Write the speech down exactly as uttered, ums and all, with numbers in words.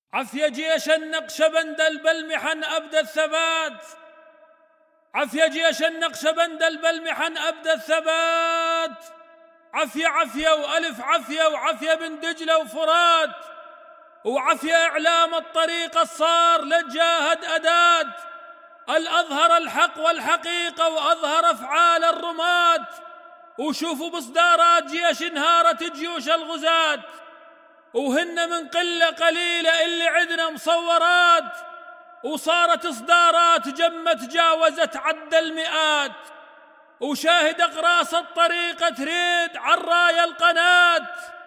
عفي جيش النقشبند البلمحن أبدى الثبات، عفي جيش النقشبند البلمحن أبدى الثبات، عفية عفية وألف عفية وعفية بن دجلة وفرات، وعفية إعلام الطريق الصار للجاهد أداة، الأظهر الحق والحقيقة وأظهر أفعال الرماة، وشوفوا بصدارات جيش انهارت جيوش الغزاة، وهن من قلة قليلة اللي عدنا مصورات، وصارت إصدارات جمة تجاوزت عد المئات، وشاهد أقراص الطريقة تريد عالراية القناة.